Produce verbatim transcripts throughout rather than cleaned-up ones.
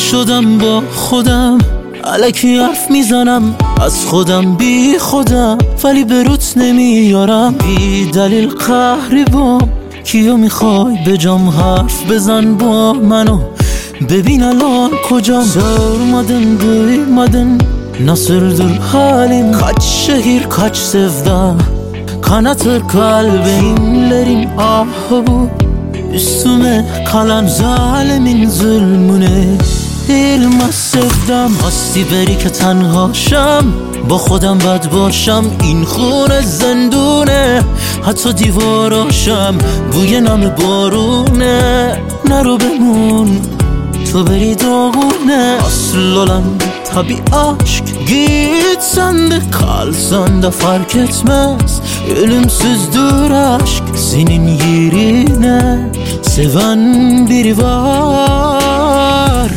شدم با خودم، الکی حرف میزنم از خودم بی خودم، ولی به روت نمیارم بی دلیل قهری بام. کیو میخوای به جام حرف بزن با منو، ببین الان کجام. Sormadın duymadın nasıldır halim, kaç şehir kaç sevda kanatır kalbimlerin ahı bu. Üstüme kalan zalimin zulmüne değilmez sevdam. هستی بری که تنهاشم، با خودم بد باشم، این خونه زندونه، حتی دیواراشم بوی نم بارونه. نرو بمون تو beri doğune, asıl olan tabi aşk. Gitsen de kalsan da fark etmez, ölümsüzdür aşk. Senin yerine seven biri var.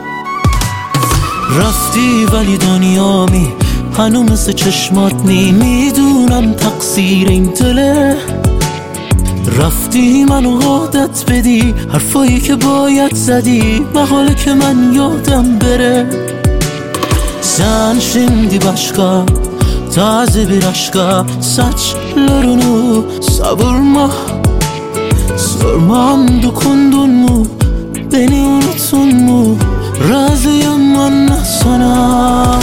رفتی ولی دنیا می هنو مثل چشمات نی، میدونم تقصیر این دله. رفتی منو عادت بدی حرفایی که باید زدی، محاله که من یادم بره. Sen şimdi başka taze bir aşka saçlarını savurma. Sormam dokundun mu, beni unuttun mu, razıyım anla sana.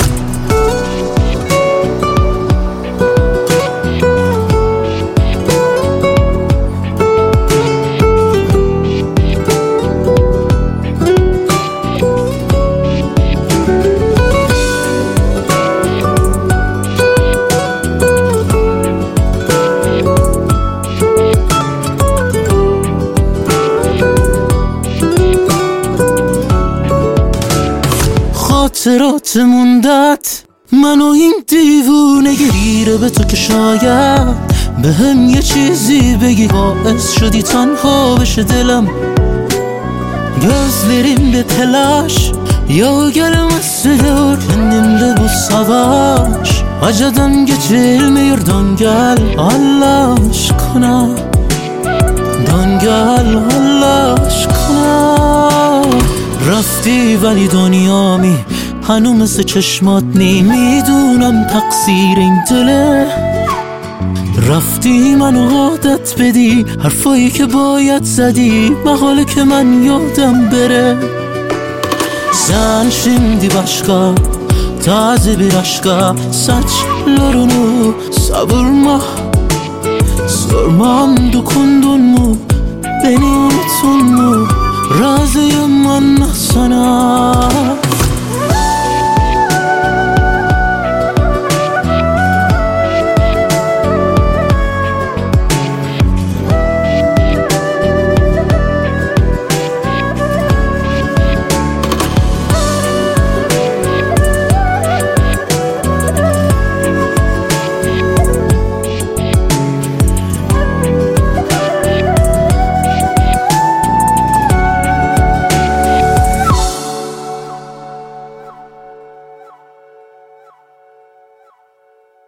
خاطرات موندت من و این دیوونه گیره به تو که شاید به هم یه چیزی بگی، باعث شدی تنها بشه دلم. Gözlerimde telaş, ya gelmezse kendimde bu savaş. Acıdan geçilmiyor, dön gel Allah aşkına, dön gel Allah aşkına. رفتی ولی دنیا می هنو مثل چشمات نی، میدونم تقصیر این دله. رفتی منو عادت بدی حرفایی که باید زدی، محاله که من یادم بره. Sen şimdi başka taze bir aşka saçlarını savurma. Sormam dokundun